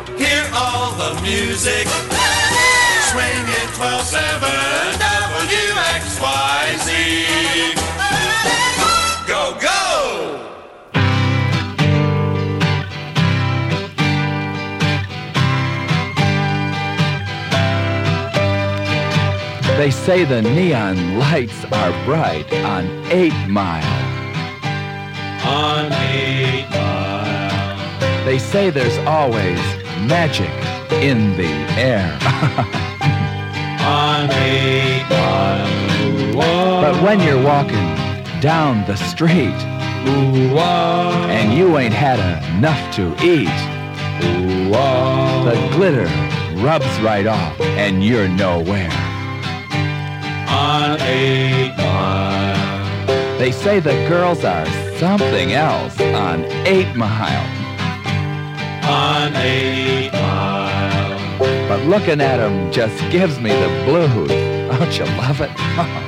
Hear all the music. Swing it 12/7 WXYZ. Go, go! They say the neon lights are bright on 8 Mile. On 8 Mile. They say there's always magic in the air. On 8 Mile. Ooh-wah. But when you're walking down the street, Ooh-wah. and you ain't had enough to eat, Ooh-wah. the glitter rubs right off and you're nowhere. On 8 Mile. They say the girls are something else on 8 Mile. On 8 Mile. But looking at 'em just gives me the blues. Don't you love it?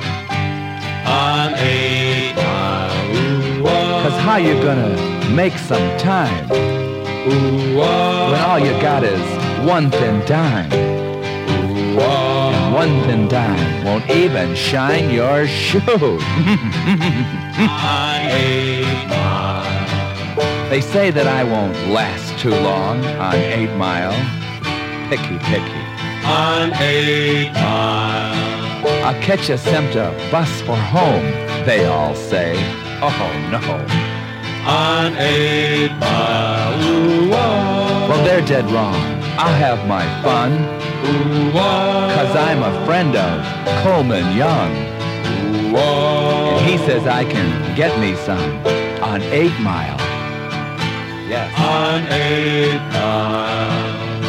On 8 Mile. Ooh-wah. 'Cause how you gonna make some time Ooh-wah. when all you got is one thin dime? Ooh-wah. And one thin dime won't even shine your shoes. On 8 Mile. They say that I won't last too long on 8 Mile. Picky, picky. On 8 Mile. I'll catch a SEMTA bus for home, they all say. Oh, no. On 8 Mile. Ooh-wah. Well, they're dead wrong. I'll have my fun, Ooh-wah. 'cause I'm a friend of Coleman Young. Ooh-wah. And he says I can get me some on 8 Mile. Yes. On 8 Mile.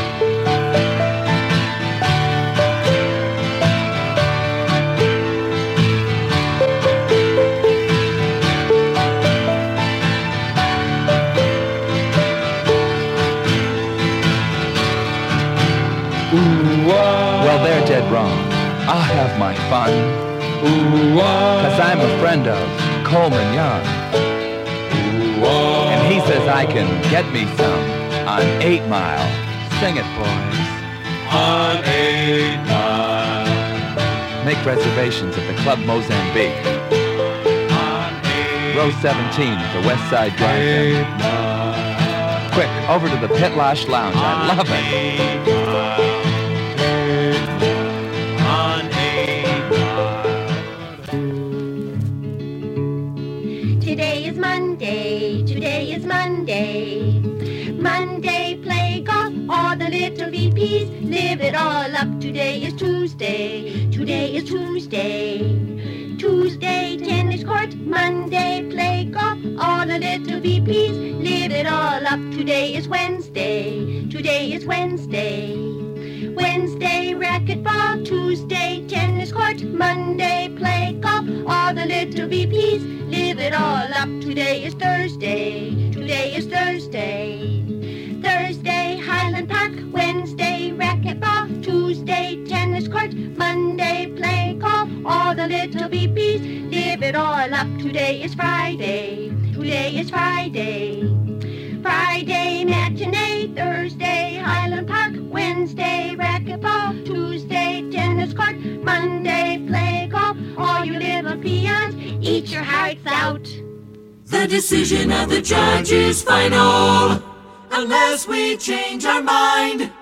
Ooh-wah. Well, they're dead wrong. I'll have my fun, Ooh-wah. 'cause I'm a friend of Coleman Young. Ooh-wah. And he says I can get me some on 8 Mile. Sing it, boys. On 8 Mile. Make reservations at the Club Mozambique, On 8 row 17 at the West Side Drive-In. Mile. Quick, over to the Pitlosh Lounge. I love it. 8 Mile. On 8 Mile. Today is Monday, today is Monday. Monday, play golf, all the little VPs live it all up. Today is Tuesday, today is Tuesday. Tuesday, tennis court, Monday, play golf, all the little VPs live it all up. Today is Wednesday, today is Wednesday. Wednesday, racquetball, Tuesday, tennis court, Monday, play golf, all the little VPs live it all up. Today is Thursday, today is Thursday. Thursday, Highland Park, Wednesday, racquetball, Tuesday, tennis court, Monday, play golf, all the little VPs live it all up. Today is Friday, today is Friday. Friday, matinee, Thursday, Highland Park, Wednesday, racquetball, Tuesday, tennis court, Monday, play golf, all you little peons, eat your hearts out. The decision of the judge is final, unless we change our mind.